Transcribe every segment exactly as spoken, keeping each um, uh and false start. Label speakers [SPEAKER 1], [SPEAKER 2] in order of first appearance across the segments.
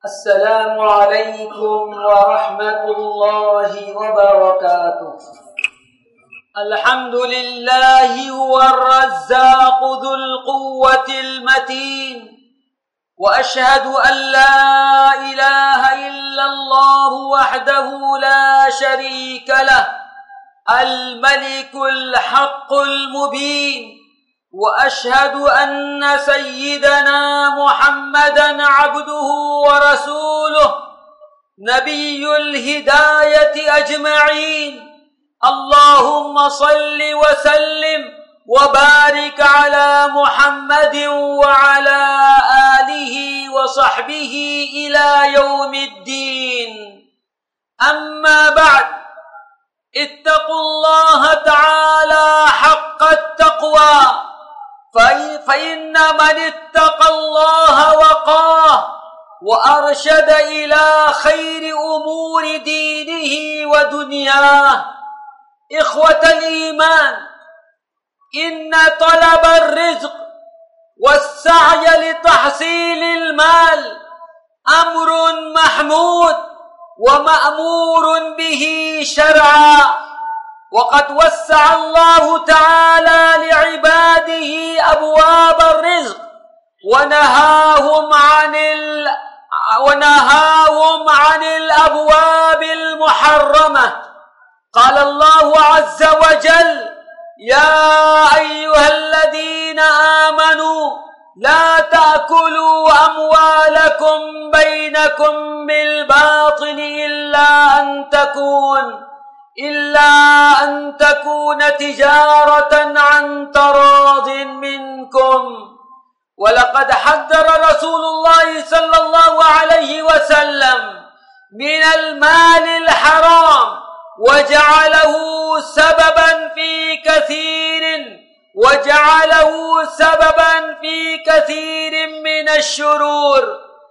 [SPEAKER 1] السلام عليكم ورحمة الله وبركاته. الحمد لله هو الرزاق ذو القوة المتين، وأشهد أن لا إله إلا الله وحده لا شريك له الملك الحق المبين، وأشهد أن سيدنا محمدًا عبده ورسوله نبي الهداية أجمعين. اللهم صل وسلم وبارك على محمد وعلى آله وصحبه إلى يوم الدين. أما بعد، اتقوا الله تعالى حق التقوى، فإن من اتقى الله وقاه وأرشد إلى خير أمور دينه ودنياه. إخوة الإيمان، إن طلب الرزق والسعي لتحصيل المال أمر محمود ومأمور به شرعا، وقد وسع الله تعالى لعباده أبواب الرزق ونهاهم عن ال... ونهاهم عن الأبواب المحرمة. قال الله عز وجل: يا أيها الذين آمنوا لا تأكلوا أموالكم بينكم بالباطل إلا أن تكون إلا أن تكون تجارة عن تراض منكم. ولقد حذر رسول الله صلى الله عليه وسلم من المال الحرام، وجعله سببا في كثير وجعله سببا في كثير من الشرور.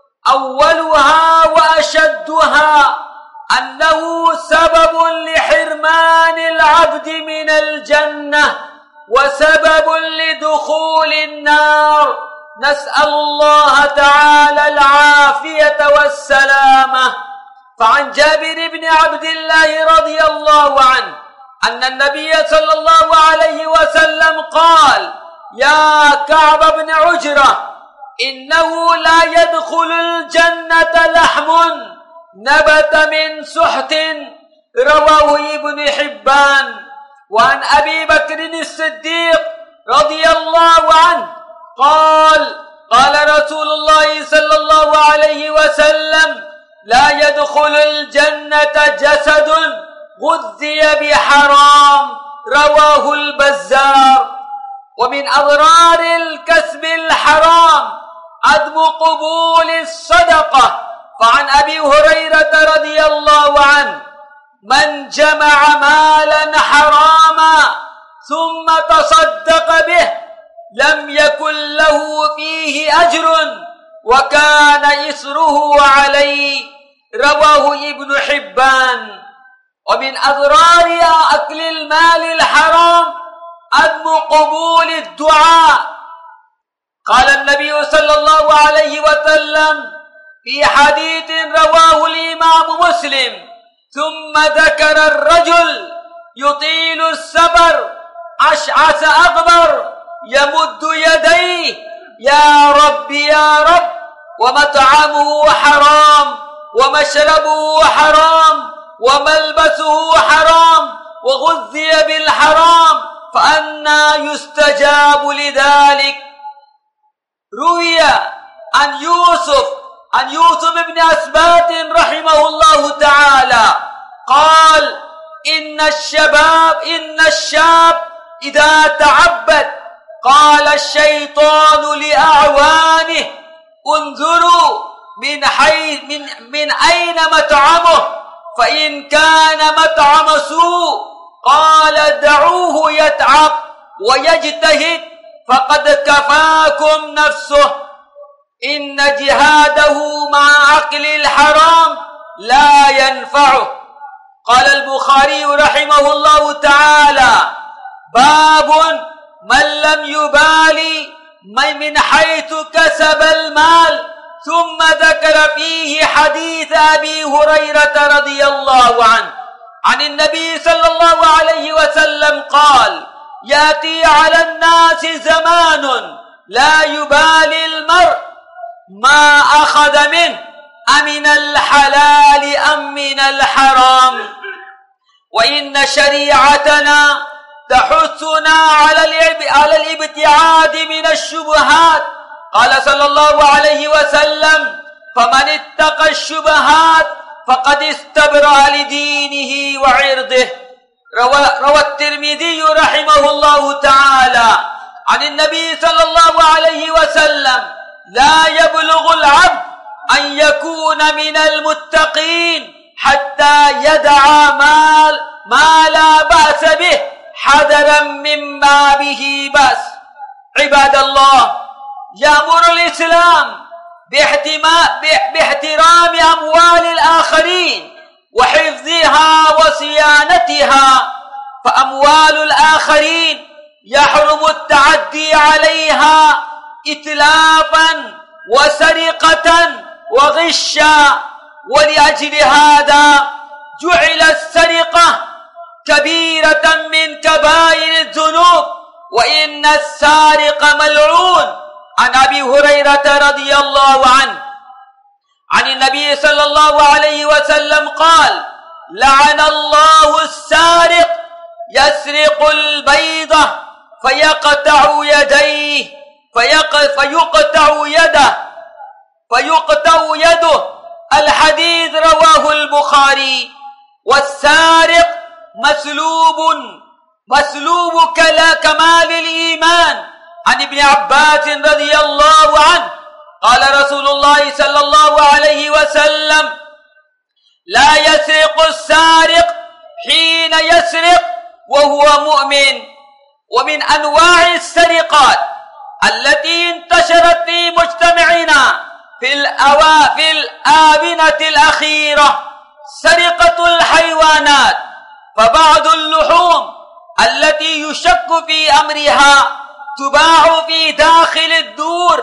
[SPEAKER 1] أولها وأشدها أنه سبب لحرمان العبد من الجنة وسبب لدخول النار. نسأل الله تعالى العافية والسلامة. فعن جابر بن عبد الله رضي الله عنه أن النبي صلى الله عليه وسلم قال: يا كعب بن عجرة، إنه لا يدخل الجنة لحم نبت من سحت. رواه ابن حبان. وعن أبي بكر الصديق رضي الله عنه قال: قال رسول الله صلى الله عليه وسلم: لا يدخل الجنة جسد غذي بحرام. رواه البزار. ومن أضرار الكسب الحرام عدم قبول الصدقة. فعن أبي هريرة رضي الله عنه: من جمع مالا حراما ثم تصدق به لم يكن له فيه أجر وكان إثره عليه. رواه ابن حبان. ومن أضرار أكل المال الحرام عدم قبول الدعاء. قال النبي صلى الله عليه وسلم في حديث رواه الإمام مسلم: ثم ذكر الرجل يطيل السفر أشعث أغبر يمد يديه: يا رب يا رب، ومطعمه حرام ومشربه حرام وملبسه حرام وغذي بالحرام، فأنى يستجاب لذلك. روي عن يوسف عن يوسف بن أسبات رحمه الله تعالى قال: إن الشباب إن الشاب إذا تعبد قال الشيطان لأعوانه: انظروا من حيث من, من أين مطعمه، فإن كان مطعم سوء قال دعوه يتعب ويجتهد فقد كفاكم نفسه. إن جهاده مع أكل الحرام لا ينفعه. قال البخاري رحمه الله تعالى: باب من لم يبالي من حيث كسب المال ثم ذكر فيه حديث أبي هريرة رضي الله عنه عن النبي صلى الله عليه وسلم قال: يأتي على الناس زمان لا يبالي المرء ما أخذ منه أمن الحلال أم من الحرام، وإن شريعتنا تحثنا على الابتعاد من الشبهات. قال صلى الله عليه وسلم: فمن اتقى الشبهات فقد استبرأ لدينه وعرضه. روى, روى الترمذي رحمه الله تعالى عن النبي صلى الله عليه وسلم: لا يبلغ العبد أن يكون من المتقين حتى يدع ما, ما لا بأس به حذرا مما به بأس. عباد الله، يأمر الإسلام باحترام أموال الآخرين وحفظها وصيانتها، فأموال الآخرين يحرم التعدي عليها إتلافا وسرقة وغشا، ولأجل هذا جعل السرقة كبيرة من كبائر الذنوب، وإن السارق ملعون. عن أبي هريرة رضي الله عنه عن النبي صلى الله عليه وسلم قال: لعن الله السارق يسرق البيضة فيقطع يديه فيقطع يده فيقطع يده. الحديث رواه البخاري. والسارق مسلوب مسلوب كمال الإيمان. عن ابن عباس رضي الله عنه قال رسول الله صلى الله عليه وسلم: لا يسرق السارق حين يسرق وهو مؤمن. ومن أنواع السرقات التي انتشرت في مجتمعنا في الأوا في الآونة الأخيرة سرقة الحيوانات، فبعض اللحوم التي يشك في أمرها تباع في داخل الدور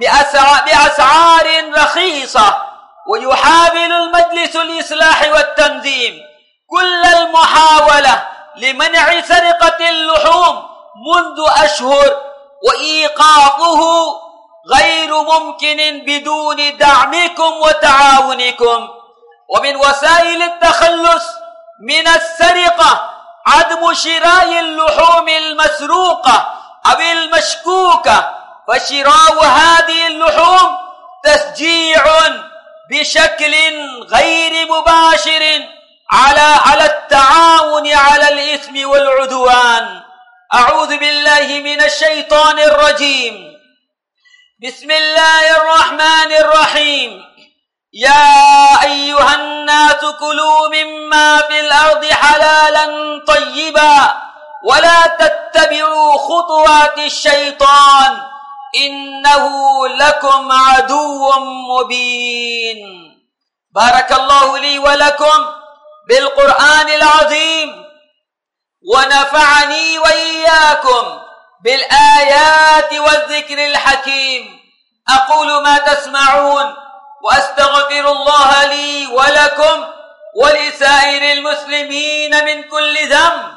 [SPEAKER 1] بأسعار رخيصة، ويحاول المجلس الإصلاح والتنظيم كل المحاولة لمنع سرقة اللحوم منذ أشهر، وإيقافه غير ممكن بدون دعمكم وتعاونكم. ومن وسائل التخلص من السرقة عدم شراء اللحوم المسروقة أو المشكوكة، فشراء هذه اللحوم تشجيع بشكل غير مباشر على على التعاون على الإثم والعدوان. أعوذ بالله من الشيطان الرجيم. بسم الله الرحمن الرحيم. يا أيها الناس كلوا مما في الأرض حلالا طيبا ولا تتبعوا خطوات الشيطان إنه لكم عدو مبين. بارك الله لي ولكم بالقرآن العظيم، ونفعني وإياكم بالآيات والذكر الحكيم. أقول ما تسمعون وأستغفر الله لي ولكم ولسائر المسلمين من كل ذنب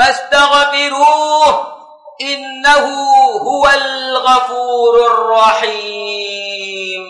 [SPEAKER 1] فاستغفروه إنه هو الغفور الرحيم.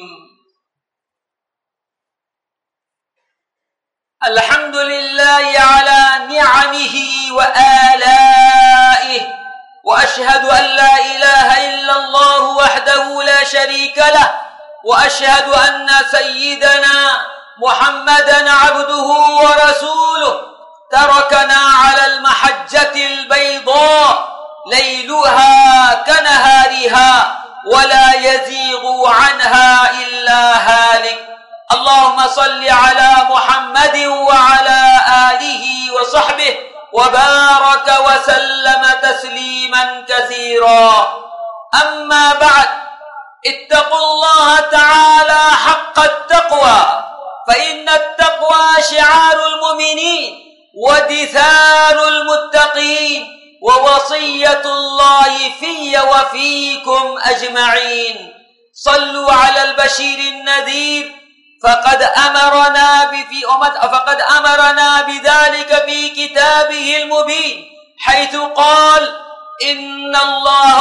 [SPEAKER 1] الحمد لله على نعمه وآلائه، وأشهد أن لا إله إلا الله وحده لا شريك له، وأشهد أن سيدنا محمدًا عبده ورسوله تركنا على المحجة البيضاء ليلها كنهارها ولا يزيغ عنها إلا هالك. اللهم صل على محمد وعلى آله وصحبه وبارك وسلم تسليما كثيرا. أما بعد، اتقوا الله تعالى حق التقوى، فإن التقوى شعار المؤمنين ودثار المتقين ووصية الله في وفيكم أجمعين. صلوا على البشير النذير فقد أمرنا بفي فقد أمرنا بذلك في كتابه المبين، حيث قال: إن الله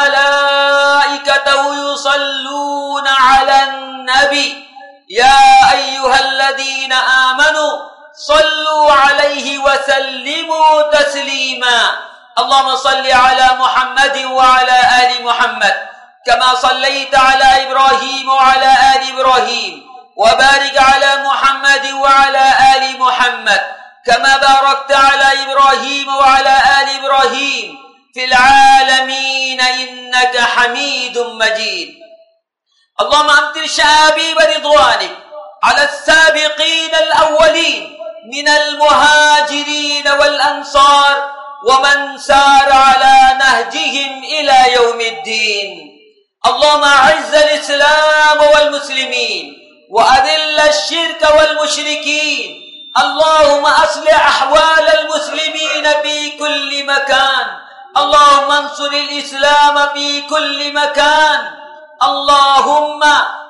[SPEAKER 1] وملائكته يصلون على النبي يا أيها الذين آمنوا صلوا عليه وسلموا تسليما. اللهم صل على محمد وعلى آل محمد كما صليت على إبراهيم وعلى آل إبراهيم، وبارك على محمد وعلى آل محمد كما باركت على إبراهيم وعلى آل إبراهيم في العالمين إنك حميد مجيد. اللهم أمطر شآبيب رضوانك على السابقين الأولين من المهاجرين والأنصار ومن سار على نهجهم إلى يوم الدين. اللهم أعز الإسلام والمسلمين وأذل الشرك والمشركين. اللهم أصلح أحوال المسلمين في كل مكان. اللهم انصر الإسلام في كل مكان. اللهم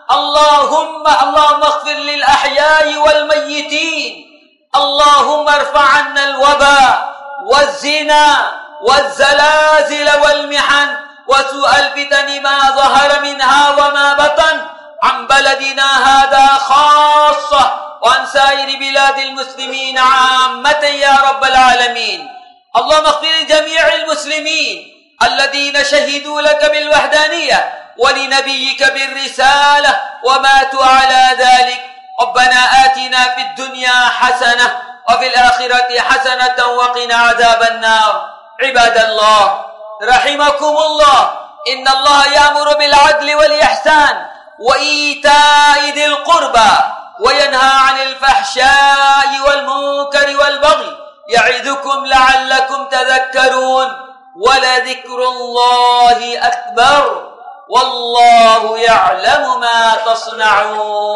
[SPEAKER 1] اللهم اللهم اغفر للأحياء والميتين. اللهم ارفع عنا الوباء والزنا والزلازل والمحن وسوء الفتن ما ظهر منها وما بطن عن بلدنا هذا خاصة وعن سائر بلاد المسلمين عامة يا رب العالمين. اللهم اغفر لجميع المسلمين الذين شهدوا لك بالوحدانية ولنبيك بالرسالة وماتوا على ذلك. ربنا آتنا في الدنيا حسنة وفي الآخرة حسنة وقنا عذاب النار. عباد الله رحمكم الله، إن الله يأمر بالعدل والإحسان وإيتاء ذي القربى وينهى عن الفحشاء والمنكر والبغي يعظكم لعلكم تذكرون. ولذكر الله أكبر والله يعلم ما تصنعون.